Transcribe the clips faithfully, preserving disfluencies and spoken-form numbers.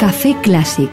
Café Clásic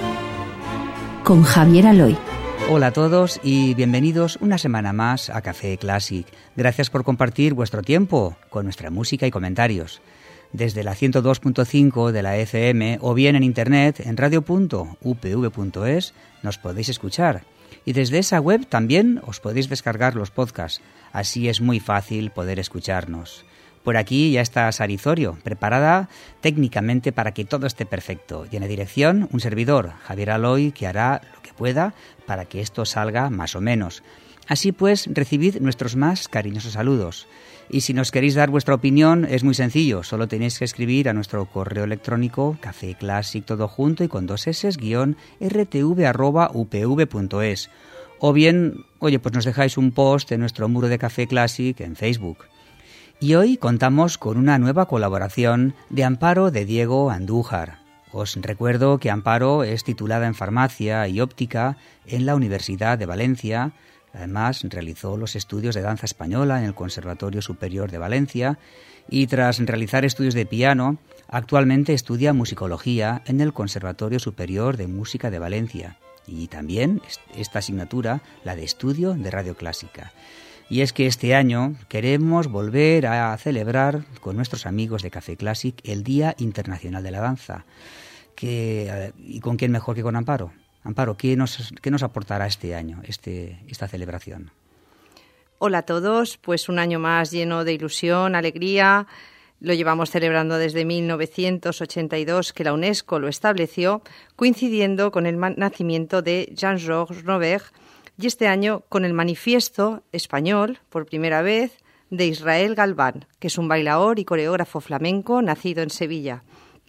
con Javier Aloy. Hola a todos y bienvenidos una semana más a Café Clásic. Gracias por compartir vuestro tiempo con nuestra música y comentarios. Desde la ciento dos punto cinco de la F M o bien en internet en radio punto u p v punto es nos podéis escuchar. Y desde esa web también os podéis descargar los podcasts. Así es muy fácil poder escucharnos. Por aquí ya está Sarizorio, preparada técnicamente para que todo esté perfecto. Y en la dirección, un servidor, Javier Aloy, que hará lo que pueda para que esto salga más o menos. Así pues, recibid nuestros más cariñosos saludos. Y si nos queréis dar vuestra opinión, es muy sencillo. Solo tenéis que escribir a nuestro correo electrónico cafeclassic todo junto y con dos s guión rtv arroba upv punto es. O bien, oye, pues nos dejáis un post en nuestro muro de Café Clásic en Facebook. Y hoy contamos con una nueva colaboración de Amparo de Diego Andújar. Os recuerdo que Amparo es titulada en Farmacia y Óptica en la Universidad de Valencia. Además, realizó los estudios de danza española en el Conservatorio Superior de Valencia y tras realizar estudios de piano, actualmente estudia musicología en el Conservatorio Superior de Música de Valencia y también esta asignatura, la de estudio de radio clásica. Y es que este año queremos volver a celebrar con nuestros amigos de Café Clásic el Día Internacional de la Danza. Que, ¿Y con quién mejor que con Amparo? Amparo, ¿qué nos, qué nos aportará este año, este, esta celebración? Hola a todos, pues un año más lleno de ilusión, alegría. Lo llevamos celebrando desde mil novecientos ochenta y dos, que la UNESCO lo estableció, coincidiendo con el nacimiento de Jean-Georges Nobert, y este año con el manifiesto español, por primera vez, de Israel Galván, que es un bailaor y coreógrafo flamenco nacido en Sevilla.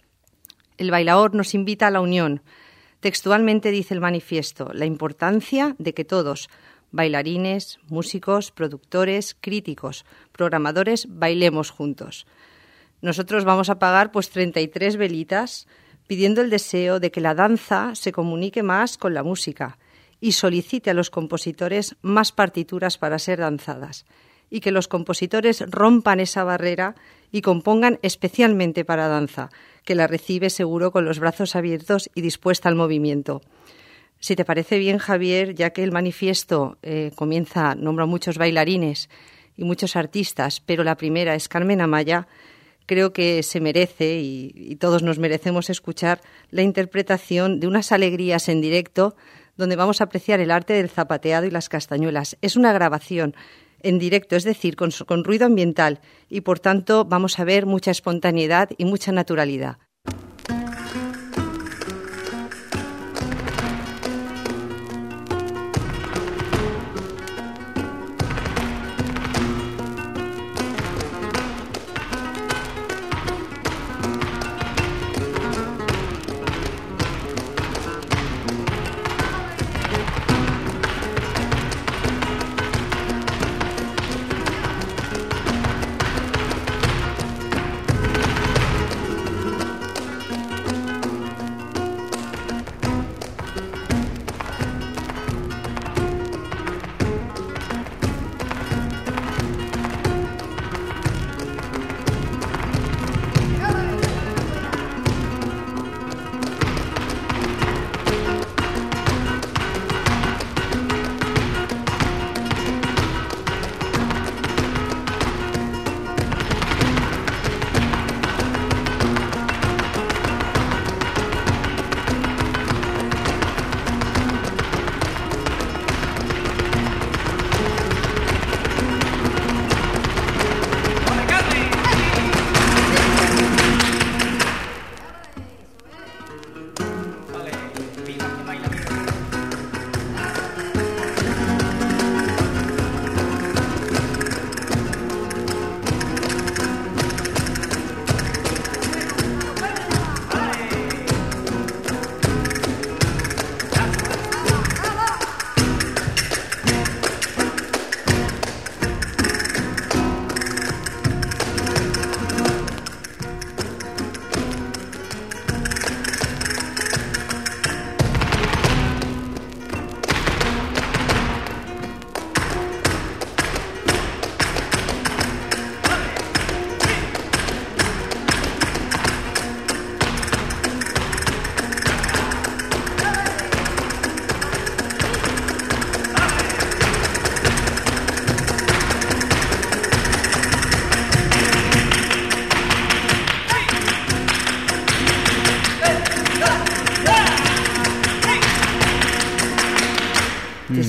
El bailaor nos invita a la unión. Textualmente dice el manifiesto, la importancia de que todos, bailarines, músicos, productores, críticos, programadores, bailemos juntos. Nosotros vamos a pagar pues treinta y tres velitas pidiendo el deseo de que la danza se comunique más con la música y solicite a los compositores más partituras para ser danzadas, y que los compositores rompan esa barrera y compongan especialmente para danza, que la recibe seguro con los brazos abiertos y dispuesta al movimiento. Si te parece bien, Javier, ya que el manifiesto eh, comienza, nombra muchos bailarines y muchos artistas, pero la primera es Carmen Amaya, creo que se merece, y, y todos nos merecemos escuchar, la interpretación de unas alegrías en directo donde vamos a apreciar el arte del zapateado y las castañuelas. Es una grabación en directo, es decir, con, con ruido ambiental, y por tanto vamos a ver mucha espontaneidad y mucha naturalidad.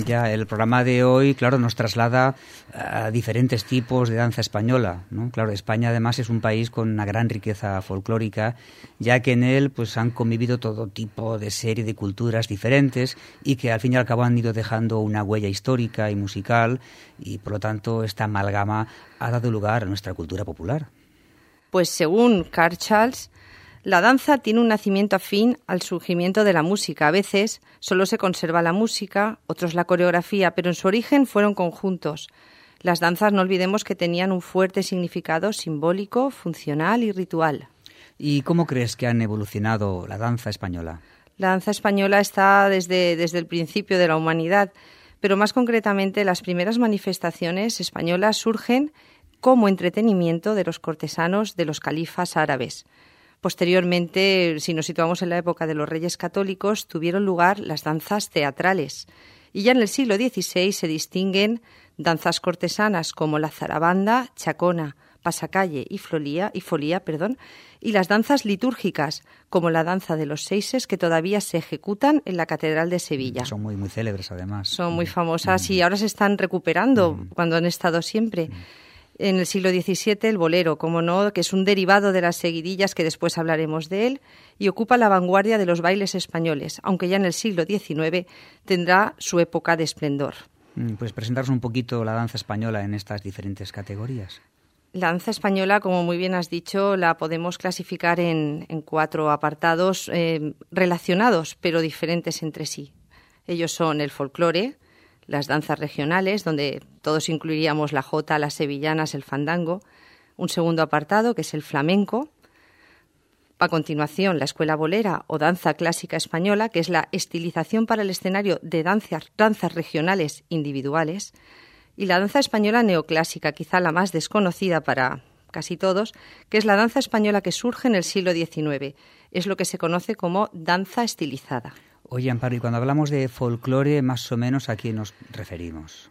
Ya, el programa de hoy, claro, nos traslada a diferentes tipos de danza española, ¿no? Claro, España además es un país con una gran riqueza folclórica, ya que en él pues han convivido todo tipo de serie de culturas diferentes y que al fin y al cabo han ido dejando una huella histórica y musical y por lo tanto esta amalgama ha dado lugar a nuestra cultura popular. Pues según Carl Charles, la danza tiene un nacimiento afín al surgimiento de la música. A veces solo se conserva la música, otros la coreografía, pero en su origen fueron conjuntos. Las danzas, no olvidemos que tenían un fuerte significado simbólico, funcional y ritual. ¿Y cómo crees que han evolucionado la danza española? La danza española está desde, desde el principio de la humanidad, pero más concretamente las primeras manifestaciones españolas surgen como entretenimiento de los cortesanos de los califas árabes. Posteriormente, si nos situamos en la época de los Reyes Católicos, tuvieron lugar las danzas teatrales. Y ya en el siglo dieciséis se distinguen danzas cortesanas como la zarabanda, chacona, pasacalle y folía, y folía, perdón, y las danzas litúrgicas, como la danza de los seises, que todavía se ejecutan en la Catedral de Sevilla. Son muy, muy célebres, además. Son muy famosas mm. y ahora se están recuperando, mm. cuando han estado siempre. Mm. En el siglo diecisiete, el bolero, como no, que es un derivado de las seguidillas, que después hablaremos de él, y ocupa la vanguardia de los bailes españoles, aunque ya en el siglo diecinueve tendrá su época de esplendor. Pues presentarnos un poquito la danza española en estas diferentes categorías. La danza española, como muy bien has dicho, la podemos clasificar en, en cuatro apartados eh, relacionados, pero diferentes entre sí. Ellos son el folclore, las danzas regionales, donde todos incluiríamos la jota, las sevillanas, el fandango. Un segundo apartado, que es el flamenco. A continuación, la escuela bolera o danza clásica española, que es la estilización para el escenario de danzas, danzas regionales individuales. Y la danza española neoclásica, quizá la más desconocida para casi todos, que es la danza española que surge en el siglo diecinueve. Es lo que se conoce como danza estilizada. Oye, Amparo, y cuando hablamos de folclore, más o menos, ¿a quién nos referimos?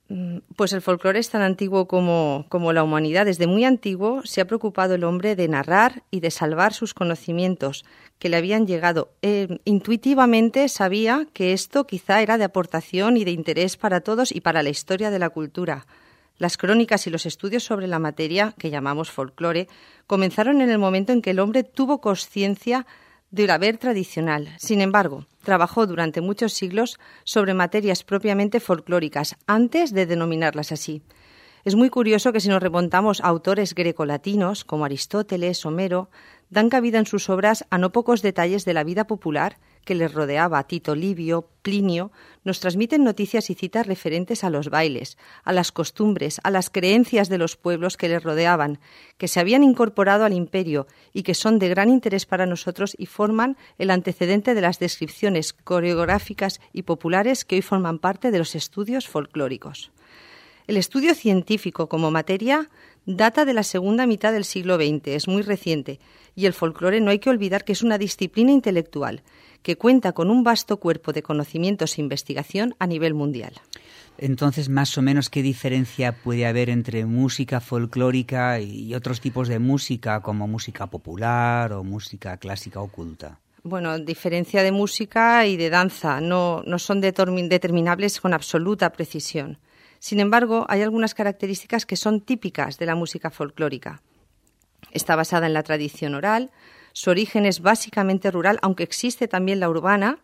Pues el folclore es tan antiguo como, como la humanidad. Desde muy antiguo se ha preocupado el hombre de narrar y de salvar sus conocimientos que le habían llegado. Eh, intuitivamente sabía que esto quizá era de aportación y de interés para todos y para la historia de la cultura. Las crónicas y los estudios sobre la materia, que llamamos folclore, comenzaron en el momento en que el hombre tuvo conciencia del haber tradicional. Sin embargo, trabajó durante muchos siglos sobre materias propiamente folclóricas, antes de denominarlas así. Es muy curioso que si nos remontamos a autores grecolatinos, como Aristóteles, Homero, dan cabida en sus obras a no pocos detalles de la vida popular que les rodeaba. Tito Livio, Plinio, nos transmiten noticias y citas referentes a los bailes, a las costumbres, a las creencias de los pueblos que les rodeaban, que se habían incorporado al imperio y que son de gran interés para nosotros y forman el antecedente de las descripciones coreográficas y populares que hoy forman parte de los estudios folclóricos. El estudio científico como materia data de la segunda mitad del siglo veinte, es muy reciente, y el folclore no hay que olvidar que es una disciplina intelectual que cuenta con un vasto cuerpo de conocimientos e investigación a nivel mundial. Entonces, más o menos, ¿qué diferencia puede haber entre música folclórica y otros tipos de música, como música popular o música clásica oculta? Bueno, diferencia de música y de danza no, no son determinables con absoluta precisión. Sin embargo, hay algunas características que son típicas de la música folclórica. Está basada en la tradición oral, su origen es básicamente rural, aunque existe también la urbana,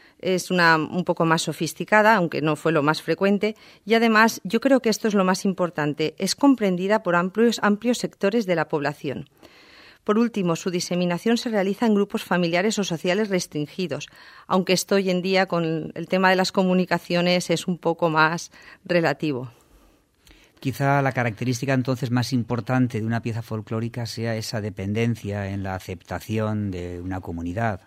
es una un poco más sofisticada, aunque no fue lo más frecuente, y además, yo creo que esto es lo más importante, es comprendida por amplios, amplios sectores de la población. Por último, su diseminación se realiza en grupos familiares o sociales restringidos, aunque esto hoy en día con el tema de las comunicaciones es un poco más relativo. Quizá la característica entonces más importante de una pieza folclórica sea esa dependencia en la aceptación de una comunidad,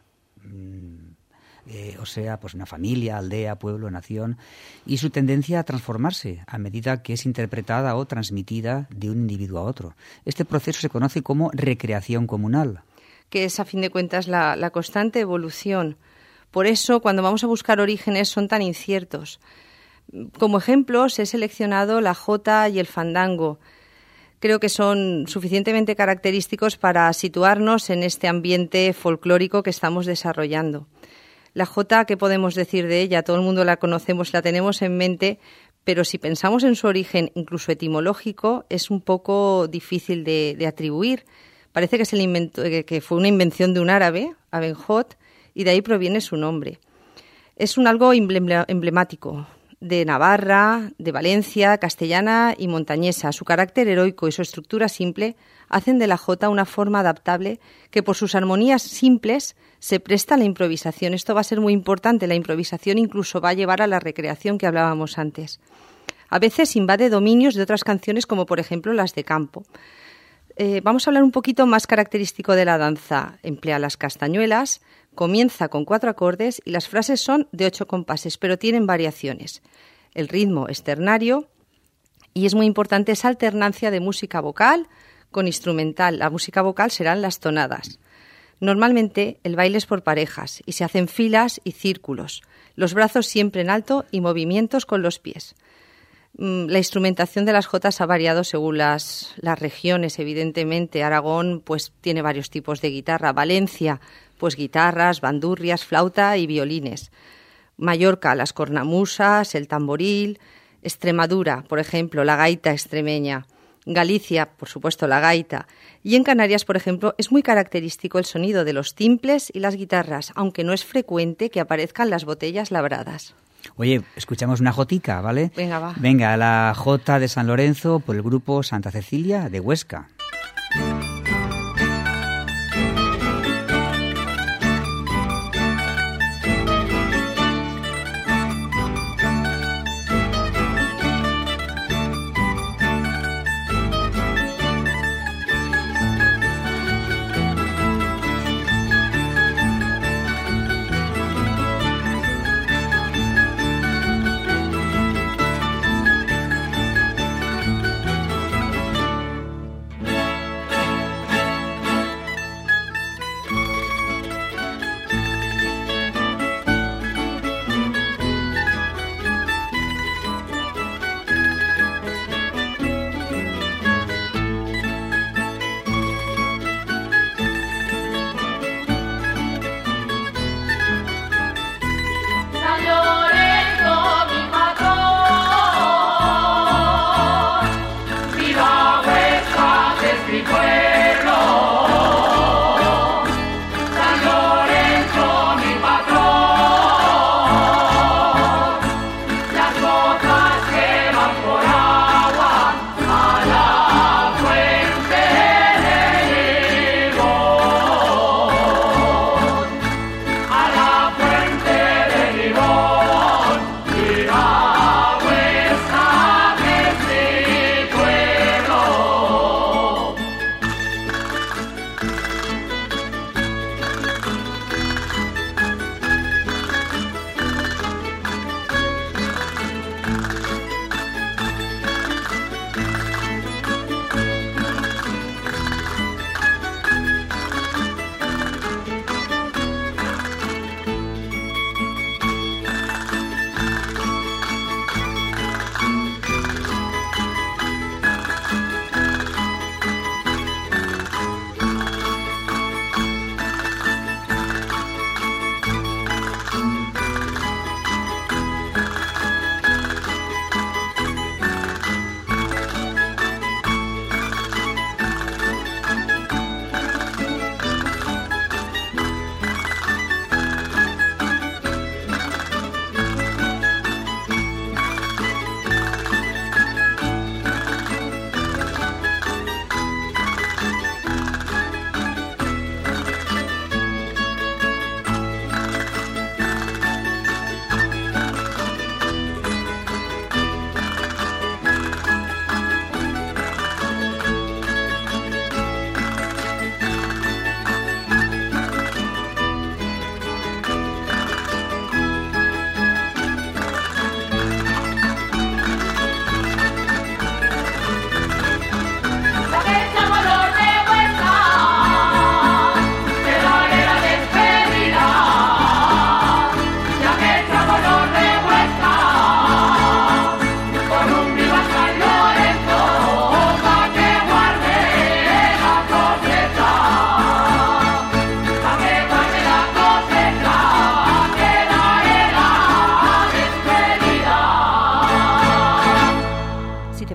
eh, o sea, pues una familia, aldea, pueblo, nación, y su tendencia a transformarse a medida que es interpretada o transmitida de un individuo a otro. Este proceso se conoce como recreación comunal. Que es, a fin de cuentas, la, la constante evolución. Por eso, cuando vamos a buscar orígenes, son tan inciertos. Como ejemplos, he seleccionado la jota y el fandango. Creo que son suficientemente característicos para situarnos en este ambiente folclórico que estamos desarrollando. La J, ¿qué podemos decir de ella? Todo el mundo la conocemos, la tenemos en mente, pero si pensamos en su origen, incluso etimológico, es un poco difícil de, de atribuir. Parece que, es el invento, que fue una invención de un árabe, Abenhot, y de ahí proviene su nombre. Es un algo emblemático de Navarra, de Valencia, castellana y montañesa. Su carácter heroico y su estructura simple hacen de la jota una forma adaptable que por sus armonías simples se presta a la improvisación. Esto va a ser muy importante. La improvisación incluso va a llevar a la recreación que hablábamos antes. A veces invade dominios de otras canciones como por ejemplo las de campo. Eh, vamos a hablar un poquito más característico de la danza. Emplea las castañuelas, comienza con cuatro acordes y las frases son de ocho compases, pero tienen variaciones. El ritmo es ternario y es muy importante esa alternancia de música vocal con instrumental. La música vocal serán las tonadas. Normalmente el baile es por parejas y se hacen filas y círculos, los brazos siempre en alto y movimientos con los pies. La instrumentación de las jotas ha variado según las, las regiones, evidentemente. Aragón pues tiene varios tipos de guitarra. Valencia, pues guitarras, bandurrias, flauta y violines. Mallorca, las cornamusas, el tamboril. Extremadura, por ejemplo, la gaita extremeña. Galicia, por supuesto, la gaita. Y en Canarias, por ejemplo, es muy característico el sonido de los timples y las guitarras, aunque no es frecuente que aparezcan las botellas labradas. Oye, escuchamos una jotica, ¿vale? Venga, va. Venga, la Jota de San Lorenzo por el grupo Santa Cecilia de Huesca. Thank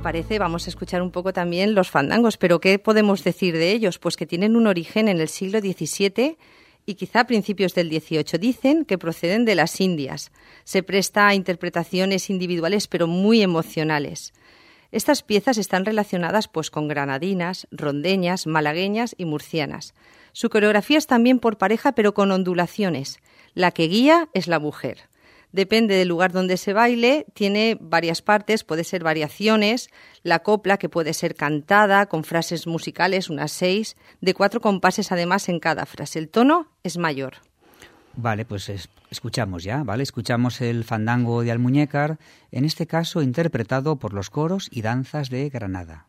parece, vamos a escuchar un poco también los fandangos. Pero ¿qué podemos decir de ellos? Pues que tienen un origen en el siglo diecisiete y quizá a principios del dieciocho. Dicen que proceden de las Indias. Se presta a interpretaciones individuales pero muy emocionales. Estas piezas están relacionadas pues con granadinas, rondeñas, malagueñas y murcianas. Su coreografía es también por pareja pero con ondulaciones. La que guía es la mujer. Depende del lugar donde se baile, tiene varias partes, puede ser variaciones, la copla que puede ser cantada con frases musicales, unas seis, de cuatro compases además en cada frase. El tono es mayor. Vale, pues es, escuchamos ya, ¿vale? Escuchamos el fandango de Almuñécar, en este caso interpretado por los coros y danzas de Granada.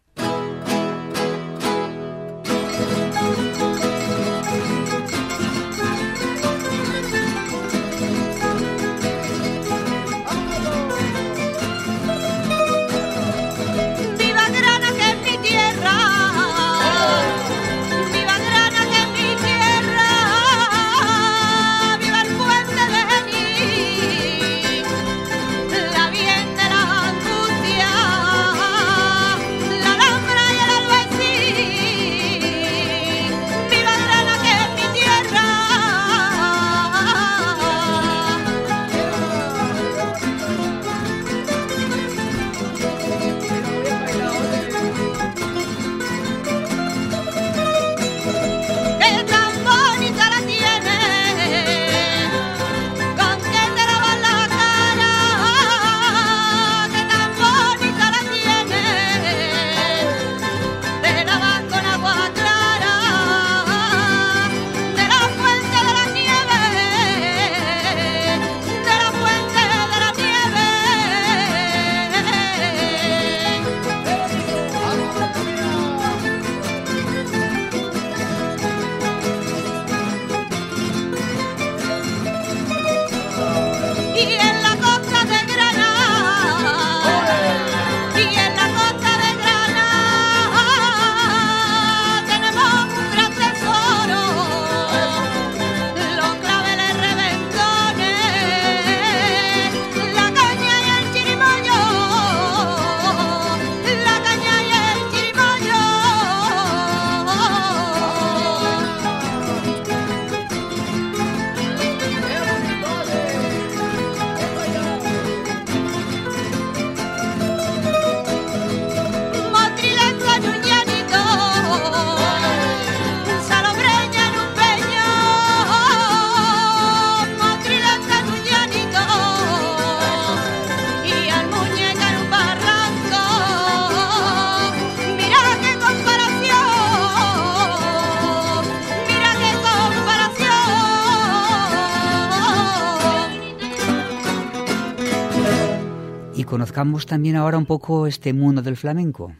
Conozcamos también ahora un poco este mundo del flamenco.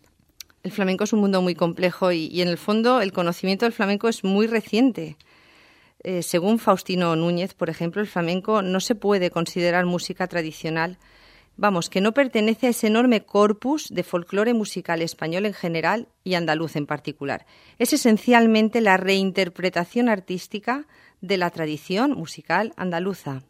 El flamenco es un mundo muy complejo y, y en el fondo el conocimiento del flamenco es muy reciente. Eh, según Faustino Núñez, por ejemplo, el flamenco no se puede considerar música tradicional. Vamos, que no pertenece a ese enorme corpus de folclore musical español en general y andaluz en particular. Es esencialmente la reinterpretación artística de la tradición musical andaluza.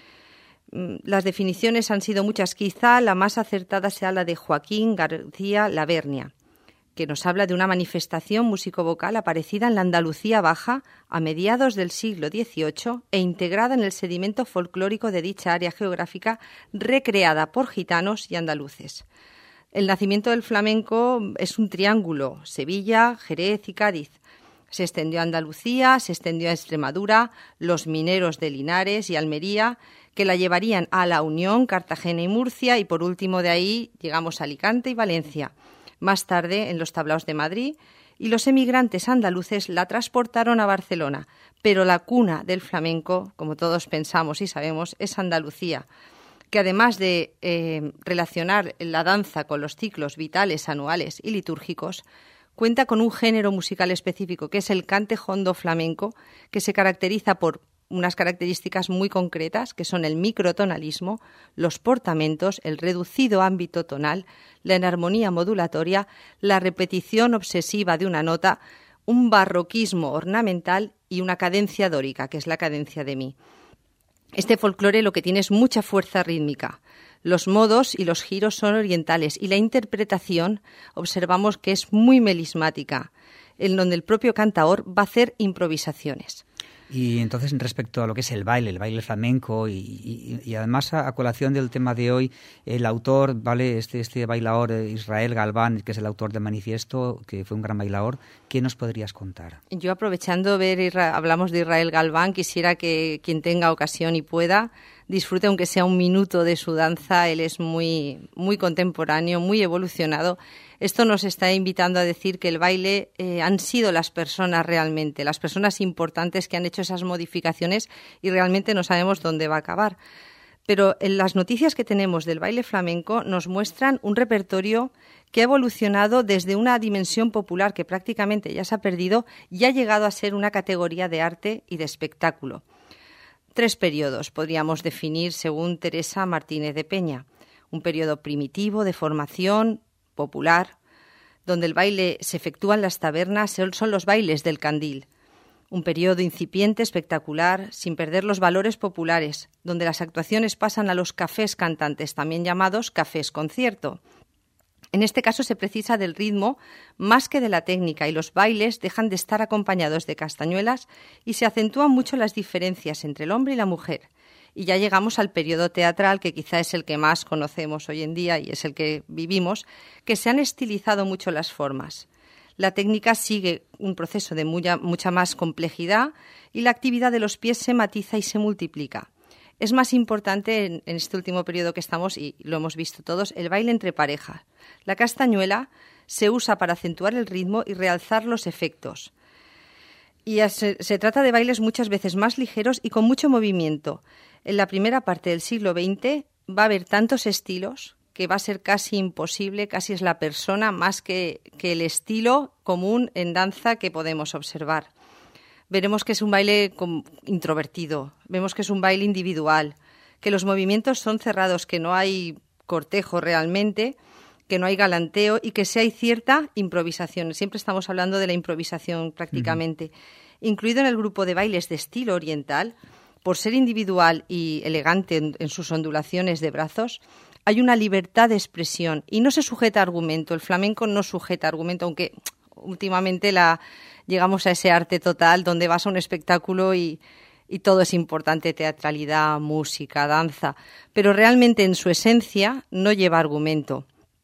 Las definiciones han sido muchas, quizá la más acertada sea la de Joaquín García Lavernia, que nos habla de una manifestación músico-vocal aparecida en la Andalucía Baja a mediados del siglo dieciocho e integrada en el sedimento folclórico de dicha área geográfica, recreada por gitanos y andaluces. El nacimiento del flamenco es un triángulo: Sevilla, Jerez y Cádiz. Se extendió a Andalucía, se extendió a Extremadura, los mineros de Linares y Almería, que la llevarían a La Unión, Cartagena y Murcia, y por último de ahí llegamos a Alicante y Valencia. Más tarde en los tablaos de Madrid, y los emigrantes andaluces la transportaron a Barcelona, pero la cuna del flamenco, como todos pensamos y sabemos, es Andalucía, que además de eh, relacionar la danza con los ciclos vitales anuales y litúrgicos, cuenta con un género musical específico, que es el cante jondo flamenco, que se caracteriza por unas características muy concretas, que son el microtonalismo, los portamentos, el reducido ámbito tonal, la enarmonía modulatoria, la repetición obsesiva de una nota, un barroquismo ornamental y una cadencia dórica, que es la cadencia de mi. Este folclore lo que tiene es mucha fuerza rítmica. Los modos y los giros son orientales y la interpretación observamos que es muy melismática, en donde el propio cantaor va a hacer improvisaciones. Y entonces, respecto a lo que es el baile, el baile flamenco, y, y, y además a, a colación del tema de hoy, el autor, ¿vale? Este, este bailaor Israel Galván, que es el autor de Manifiesto, que fue un gran bailaor, ¿qué nos podrías contar? Yo, aprovechando ver, hablamos de Israel Galván, quisiera que quien tenga ocasión y pueda disfrute, aunque sea un minuto, de su danza. Él es muy, muy contemporáneo, muy evolucionado. Esto nos está invitando a decir que el baile eh, han sido las personas realmente, las personas importantes que han hecho esas modificaciones y realmente no sabemos dónde va a acabar. Pero en las noticias que tenemos del baile flamenco nos muestran un repertorio que ha evolucionado desde una dimensión popular que prácticamente ya se ha perdido y ha llegado a ser una categoría de arte y de espectáculo. Tres periodos podríamos definir según Teresa Martínez de Peña. Un periodo primitivo de formación popular, donde el baile se efectúa en las tabernas, son los bailes del candil. Un periodo incipiente, espectacular, sin perder los valores populares, donde las actuaciones pasan a los cafés cantantes, también llamados cafés concierto. En este caso se precisa del ritmo más que de la técnica y los bailes dejan de estar acompañados de castañuelas y se acentúan mucho las diferencias entre el hombre y la mujer. Y ya llegamos al periodo teatral, que quizá es el que más conocemos hoy en día y es el que vivimos, que se han estilizado mucho las formas. La técnica sigue un proceso de mucha, mucha más complejidad y la actividad de los pies se matiza y se multiplica. Es más importante en, en este último periodo que estamos, y lo hemos visto todos, el baile entre parejas. La castañuela se usa para acentuar el ritmo y realzar los efectos. Y se, se trata de bailes muchas veces más ligeros y con mucho movimiento. En la primera parte del siglo veinte va a haber tantos estilos que va a ser casi imposible, casi es la persona más que, que el estilo común en danza que podemos observar. Veremos que es un baile introvertido, vemos que es un baile individual, que los movimientos son cerrados, que no hay cortejo realmente, que no hay galanteo y que sí hay cierta improvisación. Siempre estamos hablando de la improvisación prácticamente. Uh-huh. Incluido en el grupo de bailes de estilo oriental, por ser individual y elegante en, en sus ondulaciones de brazos, hay una libertad de expresión y no se sujeta a argumento. El flamenco no sujeta a argumento, aunque últimamente la, llegamos a ese arte total donde vas a un espectáculo y, y todo es importante, teatralidad, música, danza, pero realmente en su esencia no lleva argumento.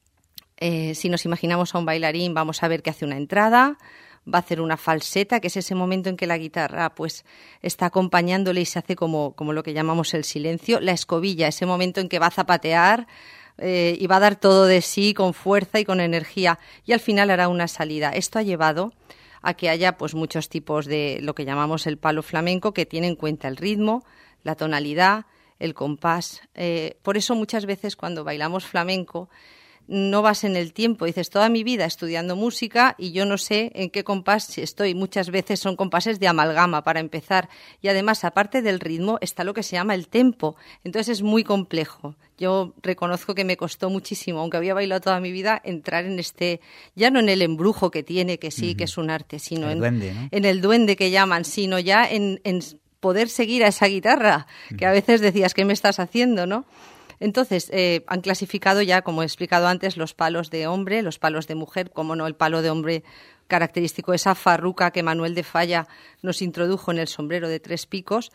Eh, si nos imaginamos a un bailarín, vamos a ver que hace una entrada, va a hacer una falseta, que es ese momento en que la guitarra pues está acompañándole y se hace como, como lo que llamamos el silencio. La escobilla, ese momento en que va a zapatear eh, y va a dar todo de sí con fuerza y con energía y al final hará una salida. Esto ha llevado a que haya pues muchos tipos de lo que llamamos el palo flamenco, que tiene en cuenta el ritmo, la tonalidad, el compás. Eh, por eso muchas veces cuando bailamos flamenco no vas en el tiempo, dices toda mi vida estudiando música y yo no sé en qué compás estoy. Muchas veces son compases de amalgama para empezar y además aparte del ritmo está lo que se llama el tempo, entonces es muy complejo. Yo reconozco que me costó muchísimo, aunque había bailado toda mi vida, entrar en este, ya no en el embrujo que tiene, que sí, uh-huh. que es un arte, sino en, duende, ¿no? en el duende que llaman, sino ya en, en poder seguir a esa guitarra, uh-huh. que a veces decías, ¿qué me estás haciendo, no? Entonces, eh, han clasificado ya, como he explicado antes, los palos de hombre, los palos de mujer, como no, el palo de hombre característico, esa farruca que Manuel de Falla nos introdujo en el sombrero de tres picos,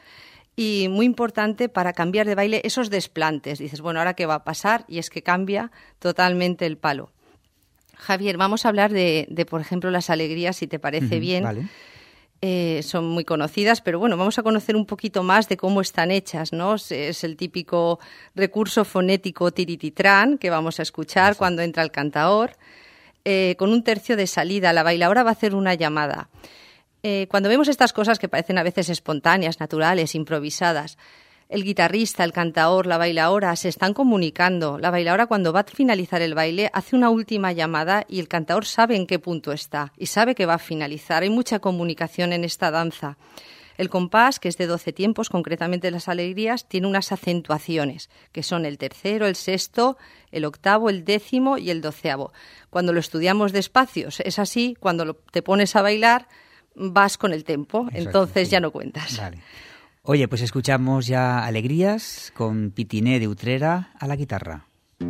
y muy importante para cambiar de baile esos desplantes. Dices, bueno, ¿ahora qué va a pasar? Y es que cambia totalmente el palo. Javier, vamos a hablar de, de por ejemplo, las alegrías, si te parece uh-huh, bien. Vale. Eh, son muy conocidas, pero bueno, vamos a conocer un poquito más de cómo están hechas, ¿no? Es el típico recurso fonético tirititrán que vamos a escuchar sí. cuando entra el cantaor. Eh, con un tercio de salida, la bailaora va a hacer una llamada. Eh, cuando vemos estas cosas que parecen a veces espontáneas, naturales, improvisadas, el guitarrista, el cantaor, la bailaora se están comunicando. La bailaora, cuando va a finalizar el baile, hace una última llamada y el cantaor sabe en qué punto está y sabe que va a finalizar. Hay mucha comunicación en esta danza. El compás, que es de doce tiempos, concretamente las alegrías, tiene unas acentuaciones, que son el tercero, el sexto, el octavo, el décimo y el doceavo. Cuando lo estudiamos despacio, es así, cuando te pones a bailar, vas con el tempo, exacto, entonces sí. ya no cuentas. Vale. Oye, pues escuchamos ya Alegrías con Pitiné de Utrera a la guitarra.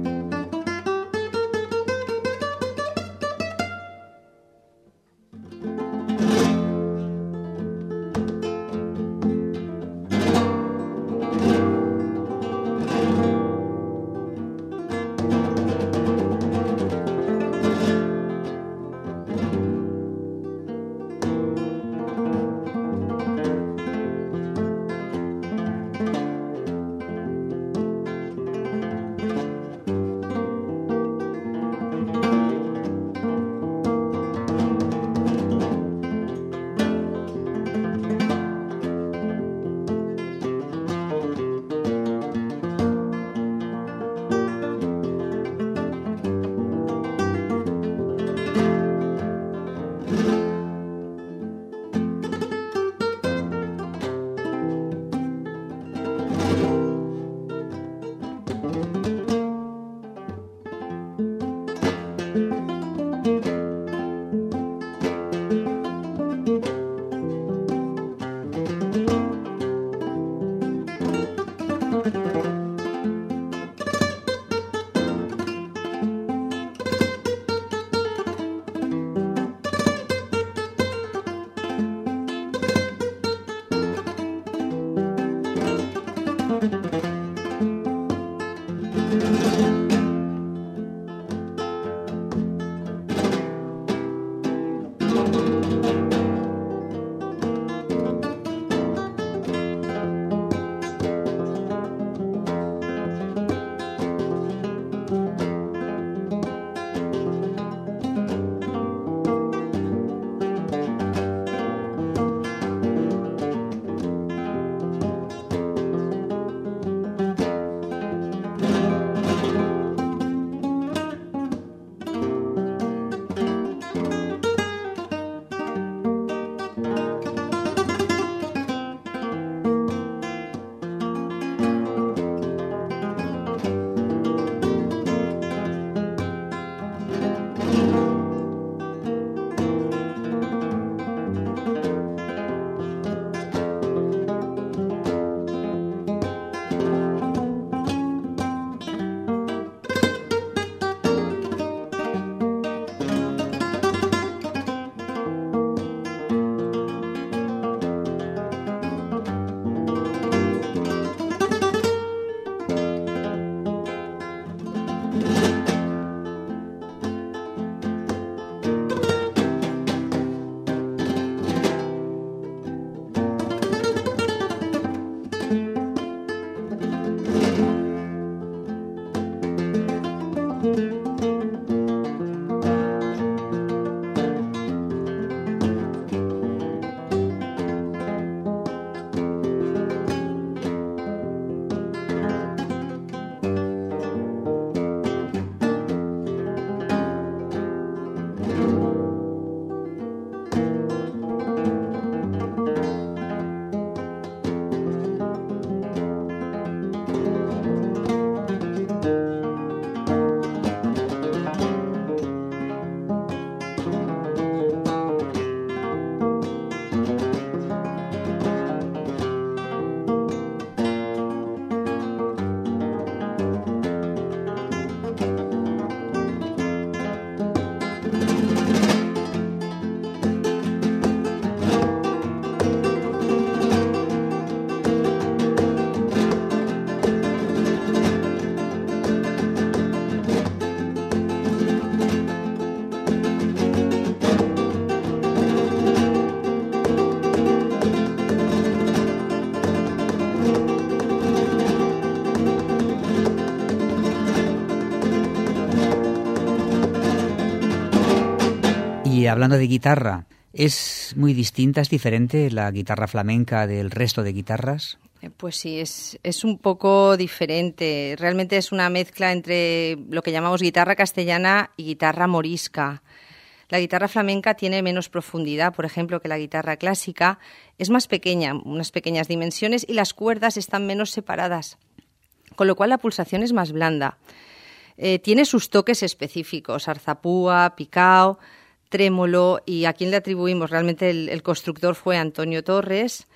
Y hablando de guitarra, ¿es muy distinta, es diferente la guitarra flamenca del resto de guitarras? Pues sí, es, es un poco diferente. Realmente es una mezcla entre lo que llamamos guitarra castellana y guitarra morisca. La guitarra flamenca tiene menos profundidad, por ejemplo, que la guitarra clásica. Es más pequeña, unas pequeñas dimensiones, y las cuerdas están menos separadas, con lo cual la pulsación es más blanda. Eh, tiene sus toques específicos, arzapúa, picao, trémolo, y a quien le atribuimos, realmente el, el constructor fue Antonio Torres,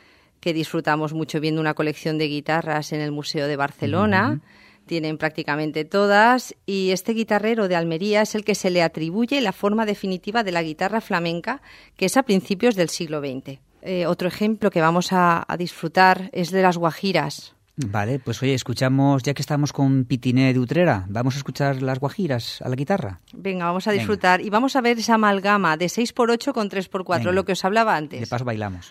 que disfrutamos mucho viendo una colección de guitarras en el Museo de Barcelona. Uh-huh. Tienen prácticamente todas, y este guitarrero de Almería es el que se le atribuye la forma definitiva de la guitarra flamenca, que es a principios del siglo veinte. Eh, otro ejemplo que vamos a, a disfrutar es de las guajiras. Vale, pues oye, escuchamos, ya que estamos con Pitiné de Utrera, vamos a escuchar las guajiras a la guitarra. Venga, vamos a disfrutar. Venga. Y vamos a ver esa amalgama de seis por ocho con tres por cuatro, Venga. Lo que os hablaba antes. De paso bailamos.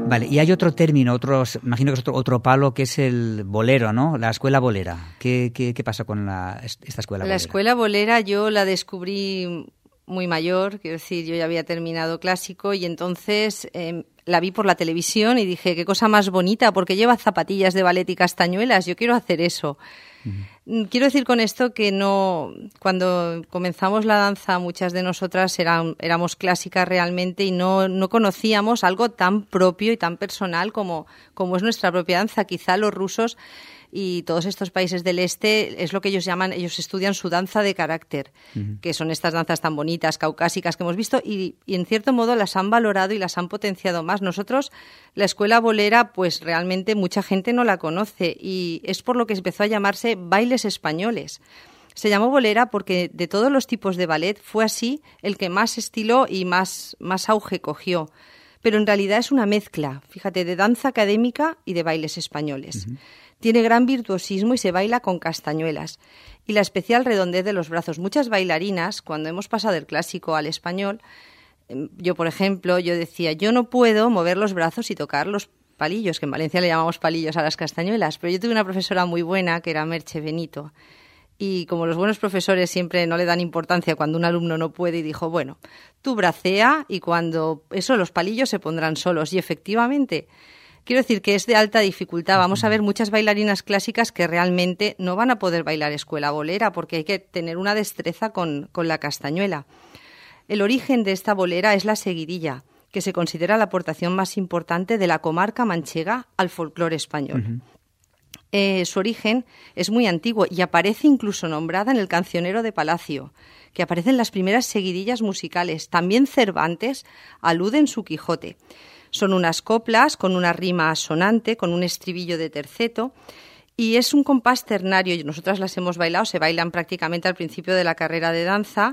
Vale, y hay otro término, otros, imagino que es otro, otro palo, que es el bolero, ¿no? La escuela bolera. ¿Qué, qué, qué pasa con la, esta escuela bolera? La escuela bolera yo la descubrí muy mayor, quiero decir, yo ya había terminado clásico y entonces eh, la vi por la televisión y dije, qué cosa más bonita, porque lleva zapatillas de ballet y castañuelas, yo quiero hacer eso. Uh-huh. Quiero decir con esto que no, cuando comenzamos la danza muchas de nosotras eran, éramos clásicas realmente y no, no conocíamos algo tan propio y tan personal como, como es nuestra propia danza. Quizá los rusos y todos estos países del este es lo que ellos llaman, ellos estudian su danza de carácter, uh-huh. que son estas danzas tan bonitas, caucásicas que hemos visto y, y en cierto modo las han valorado y las han potenciado más. Nosotros, la escuela bolera, pues realmente mucha gente no la conoce y es por lo que empezó a llamarse bailes españoles. Se llamó bolera porque de todos los tipos de ballet fue así el que más estiló y más, más auge cogió. Pero en realidad es una mezcla, fíjate, de danza académica y de bailes españoles. Uh-huh. Tiene gran virtuosismo y se baila con castañuelas. Y la especial redondez de los brazos. Muchas bailarinas, cuando hemos pasado del clásico al español, yo, por ejemplo, yo decía, yo no puedo mover los brazos y tocar los palillos, que en Valencia le llamamos palillos a las castañuelas, pero yo tuve una profesora muy buena, que era Merche Benito, y como los buenos profesores siempre no le dan importancia cuando un alumno no puede, y dijo, bueno, tú bracea y cuando eso los palillos se pondrán solos. Y efectivamente, quiero decir que es de alta dificultad. Vamos a ver muchas bailarinas clásicas que realmente no van a poder bailar escuela bolera porque hay que tener una destreza con, con la castañuela. El origen de esta bolera es la seguidilla, que se considera la aportación más importante de la comarca manchega al folclore español. Uh-huh. Eh, su origen es muy antiguo y aparece incluso nombrada en el Cancionero de Palacio, que aparecen las primeras seguidillas musicales. También Cervantes alude en su Quijote. Son unas coplas con una rima sonante, con un estribillo de terceto, y es un compás ternario, y nosotras las hemos bailado, se bailan prácticamente al principio de la carrera de danza,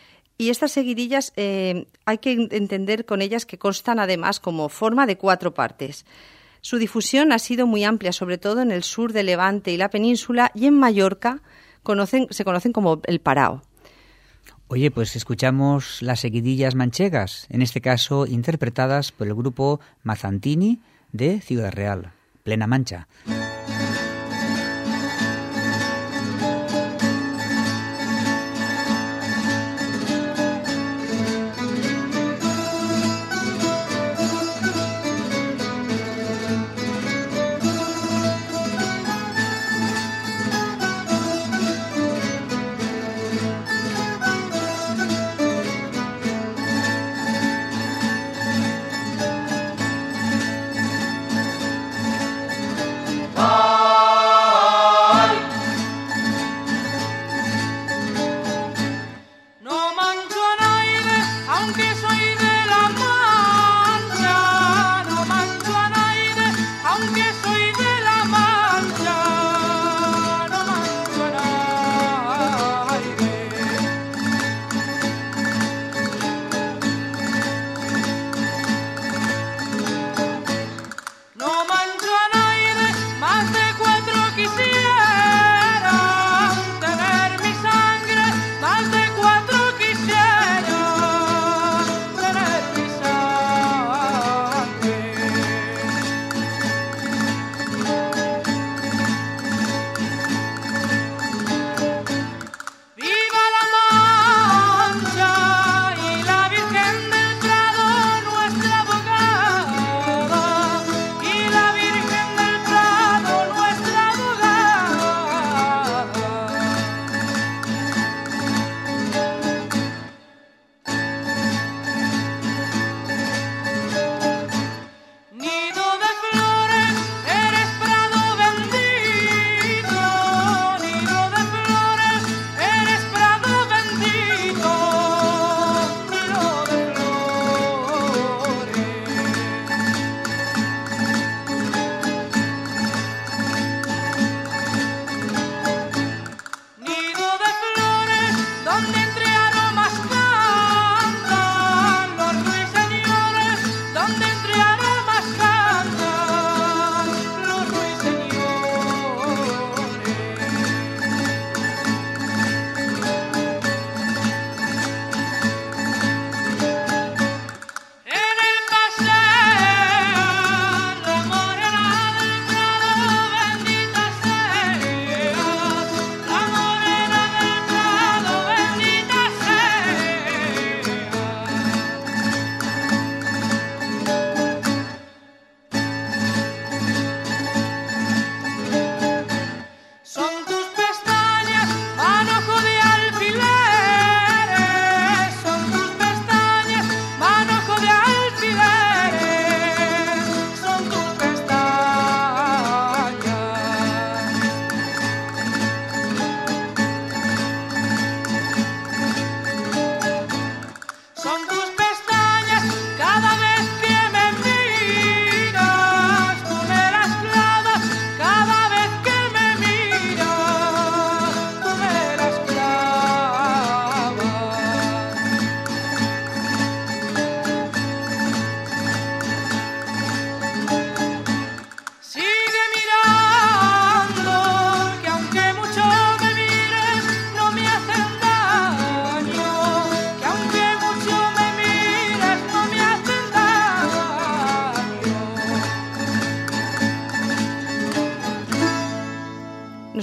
y estas seguidillas eh, hay que entender con ellas que constan además como forma de cuatro partes. Su difusión ha sido muy amplia, sobre todo en el sur de Levante y la península, y en Mallorca conocen, se conocen como el parao. Oye, pues escuchamos las seguidillas manchegas, en este caso interpretadas por el grupo Mazantini de Ciudad Real, Plena Mancha.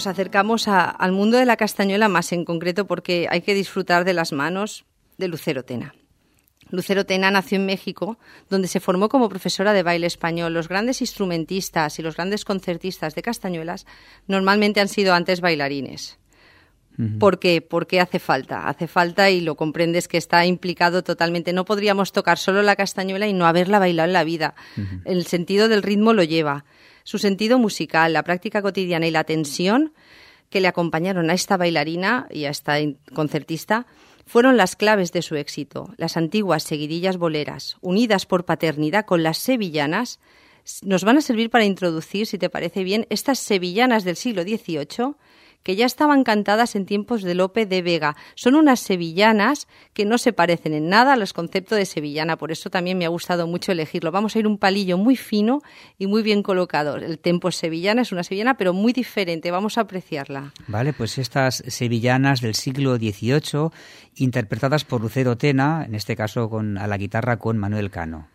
nos acercamos a, al mundo de la castañuela más en concreto porque hay que disfrutar de las manos de Lucero Tena. Lucero Tena nació en México, donde se formó como profesora de baile español. Los grandes instrumentistas y los grandes concertistas de castañuelas normalmente han sido antes bailarines. Uh-huh. ¿Por qué? Porque hace falta, hace falta y lo comprendes que está implicado totalmente. No podríamos tocar solo la castañuela y no haberla bailado en la vida. Uh-huh. El sentido del ritmo lo lleva. Su sentido musical, la práctica cotidiana y la tensión que le acompañaron a esta bailarina y a esta concertista fueron las claves de su éxito. Las antiguas seguidillas boleras, unidas por paternidad con las sevillanas, nos van a servir para introducir, si te parece bien, estas sevillanas del siglo dieciocho, que ya estaban cantadas en tiempos de Lope de Vega. Son unas sevillanas que no se parecen en nada a los conceptos de sevillana, por eso también me ha gustado mucho elegirlo. Vamos a ir un palillo muy fino y muy bien colocado. El tempo sevillana es una sevillana, pero muy diferente. Vamos a apreciarla. Vale, pues estas sevillanas del siglo dieciocho, interpretadas por Lucero Tena, en este caso con, a la guitarra con Manuel Cano.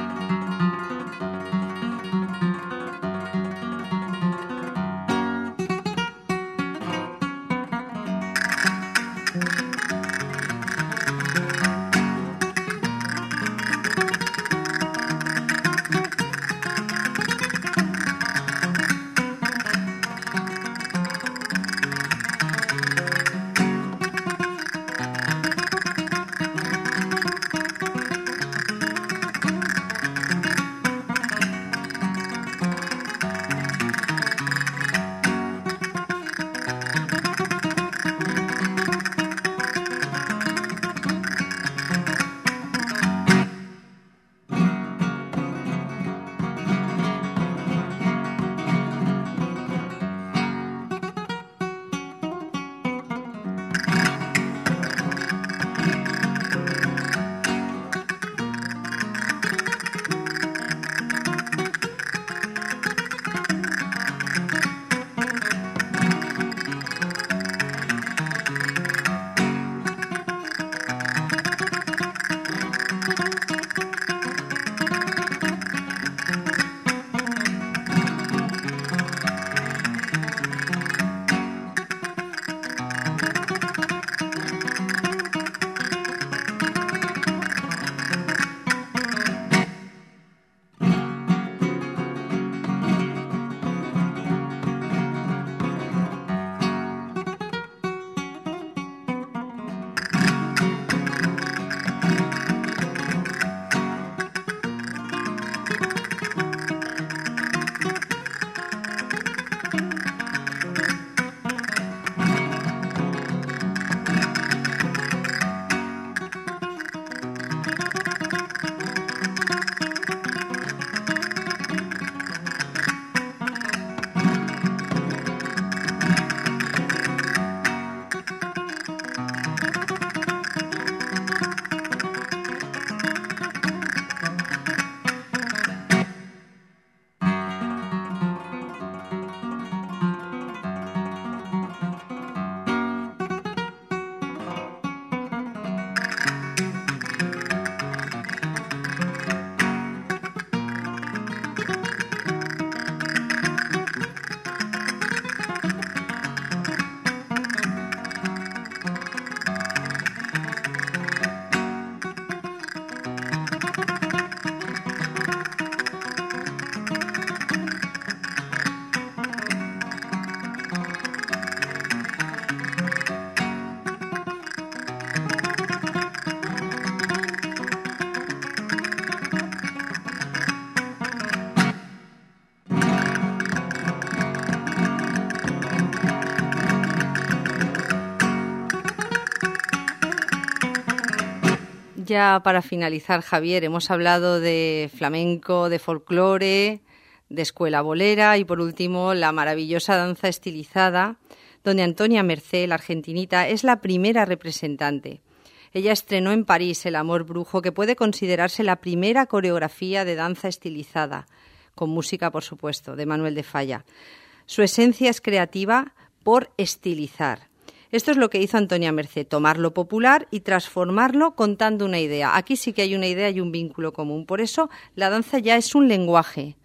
Ya para finalizar, Javier, hemos hablado de flamenco, de folclore, de escuela bolera y por último la maravillosa danza estilizada, donde Antonia Mercé, la argentinita, es la primera representante. Ella estrenó en París El amor brujo, que puede considerarse la primera coreografía de danza estilizada, con música, por supuesto, de Manuel de Falla. Su esencia es creativa por estilizar. Esto es lo que hizo Antonia Mercé, tomar lo popular y transformarlo contando una idea. Aquí sí que hay una idea y un vínculo común. Por eso la danza ya es un lenguaje,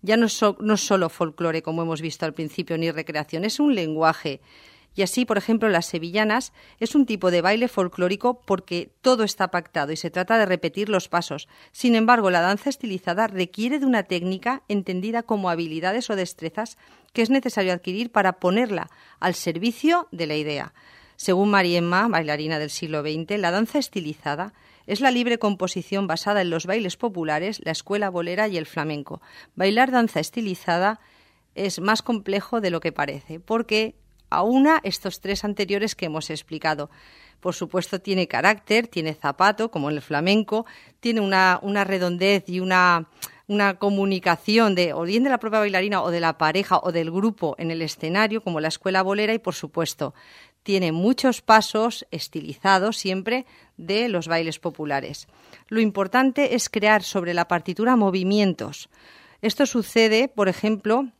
Ya no, so, no es solo folclore, como hemos visto al principio, ni recreación, es un lenguaje. Y así, por ejemplo, las sevillanas es un tipo de baile folclórico porque todo está pactado y se trata de repetir los pasos. Sin embargo, la danza estilizada requiere de una técnica entendida como habilidades o destrezas que es necesario adquirir para ponerla al servicio de la idea. Según Mariemma, bailarina del siglo veinte, la danza estilizada es la libre composición basada en los bailes populares, la escuela bolera y el flamenco. Bailar danza estilizada es más complejo de lo que parece, porque aúna estos tres anteriores que hemos explicado. Por supuesto, tiene carácter, tiene zapato, como en el flamenco, tiene una, una redondez y una, una comunicación de, o bien de la propia bailarina o de la pareja o del grupo en el escenario, como la escuela bolera, y por supuesto, tiene muchos pasos estilizados siempre de los bailes populares. Lo importante es crear sobre la partitura movimientos. Esto sucede, por ejemplo,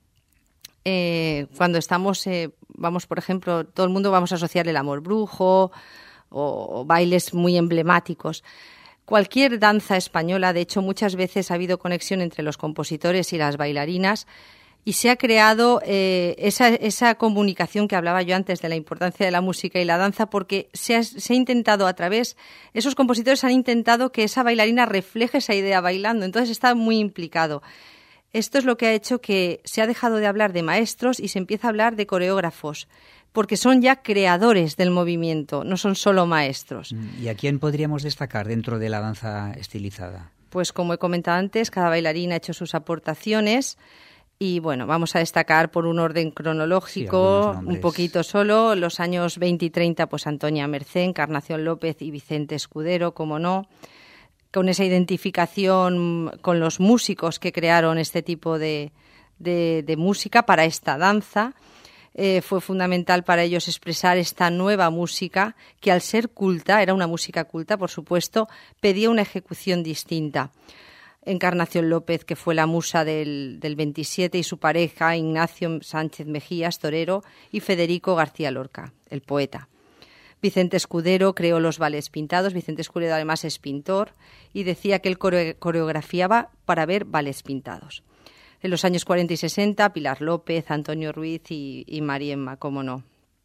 eh, cuando estamos, eh, vamos, por ejemplo, todo el mundo vamos a asociar el amor brujo o, o bailes muy emblemáticos. Cualquier danza española, de hecho, muchas veces ha habido conexión entre los compositores y las bailarinas, y se ha creado eh, esa, esa comunicación que hablaba yo antes de la importancia de la música y la danza, porque se ha, se ha intentado a través, esos compositores han intentado que esa bailarina refleje esa idea bailando, entonces está muy implicado. Esto es lo que ha hecho que se ha dejado de hablar de maestros y se empieza a hablar de coreógrafos, porque son ya creadores del movimiento, no son solo maestros. ¿Y a quién podríamos destacar dentro de la danza estilizada? Pues como he comentado antes, cada bailarina ha hecho sus aportaciones. Y bueno, vamos a destacar por un orden cronológico, sí, un poquito solo, los años veinte y treinta, pues Antonia Mercé, Encarnación López y Vicente Escudero, como no, con esa identificación con los músicos que crearon este tipo de, de, de música para esta danza. Eh, fue fundamental para ellos expresar esta nueva música que, al ser culta, era una música culta, por supuesto, pedía una ejecución distinta. Encarnación López, que fue la musa del, del veintisiete, y su pareja Ignacio Sánchez Mejías, torero, y Federico García Lorca, el poeta. Vicente Escudero creó los vales pintados. Vicente Escudero además es pintor y decía que él core- coreografiaba para ver vales pintados. En los años cuarenta y sesenta, Pilar López, Antonio Ruiz y, y Mariemma, cómo no.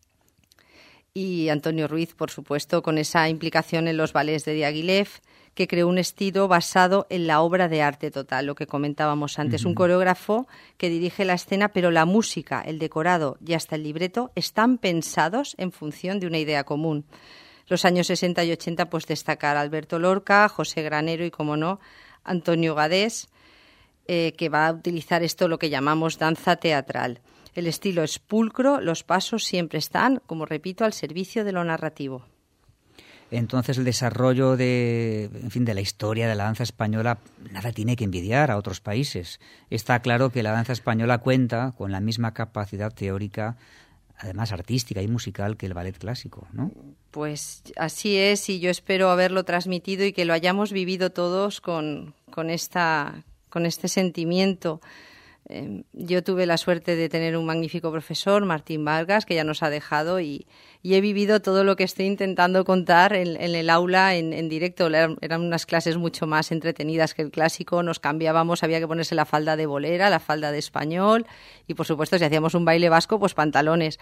Y Antonio Ruiz, por supuesto, con esa implicación en los ballets de Diaghilev, que creó un estilo basado en la obra de arte total, lo que comentábamos antes. Uh-huh. Un coreógrafo que dirige la escena, pero la música, el decorado y hasta el libreto están pensados en función de una idea común. Los años sesenta y ochenta, pues destacar a Alberto Lorca, José Granero y, como no, Antonio Gadés, eh, que va a utilizar esto, lo que llamamos danza teatral. El estilo es pulcro, los pasos siempre están, como repito, al servicio de lo narrativo. Entonces el desarrollo de, en fin, de la historia de la danza española nada tiene que envidiar a otros países. Está claro que la danza española cuenta con la misma capacidad teórica, además artística y musical, que el ballet clásico, ¿no? Pues así es, y yo espero haberlo transmitido y que lo hayamos vivido todos con, con, esta, con este sentimiento. Eh, yo tuve la suerte de tener un magnífico profesor, Martín Vargas, que ya nos ha dejado, y, y he vivido todo lo que estoy intentando contar en, en el aula en, en directo. Eran, eran unas clases mucho más entretenidas que el clásico. Nos cambiábamos, había que ponerse la falda de bolera, la falda de español, y por supuesto si hacíamos un baile vasco, pues pantalones.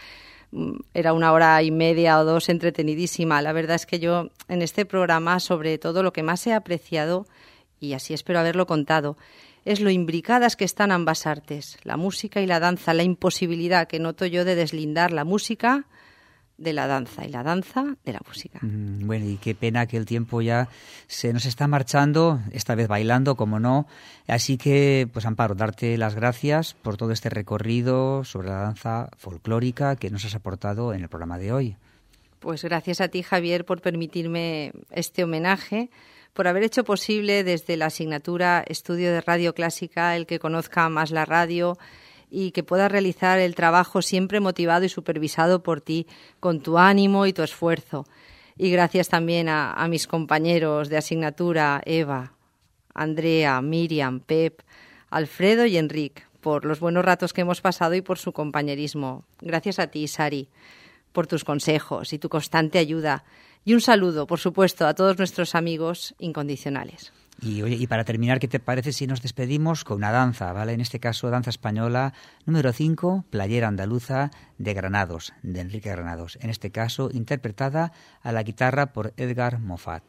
Era una hora y media o dos entretenidísima. La verdad es que yo en este programa, sobre todo, lo que más he apreciado, y así espero haberlo contado, es lo imbricadas que están ambas artes, la música y la danza, la imposibilidad que noto yo de deslindar la música de la danza y la danza de la música. Mm, bueno, y qué pena que el tiempo ya se nos está marchando, esta vez bailando, como no. Así que, pues Amparo, darte las gracias por todo este recorrido sobre la danza folclórica que nos has aportado en el programa de hoy. Pues gracias a ti, Javier, por permitirme este homenaje, por haber hecho posible desde la asignatura Estudio de Radio Clásica el que conozca más la radio y que pueda realizar el trabajo siempre motivado y supervisado por ti, con tu ánimo y tu esfuerzo. Y gracias también a, a mis compañeros de asignatura, Eva, Andrea, Miriam, Pep, Alfredo y Enric, por los buenos ratos que hemos pasado y por su compañerismo. Gracias a ti, Sari, por tus consejos y tu constante ayuda. Y un saludo, por supuesto, a todos nuestros amigos incondicionales. Y oye, y para terminar, ¿qué te parece si nos despedimos con una danza, ¿vale? En este caso, danza española número cinco, Playera Andaluza de Granados, de Enrique Granados. En este caso, interpretada a la guitarra por Edgar Moffat.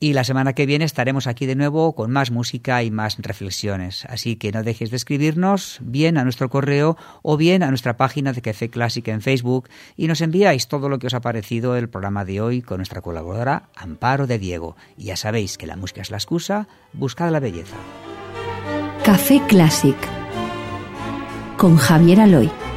Y la semana que viene estaremos aquí de nuevo con más música y más reflexiones. Así que no dejes de escribirnos bien a nuestro correo o bien a nuestra página de Café Clásica en Facebook y nos enviáis todo lo que os ha parecido el programa de hoy con nuestra colaboradora Amparo de Diego. Y ya sabéis que la música es la excusa, buscad la belleza. Café Clásic con Javier Aloy.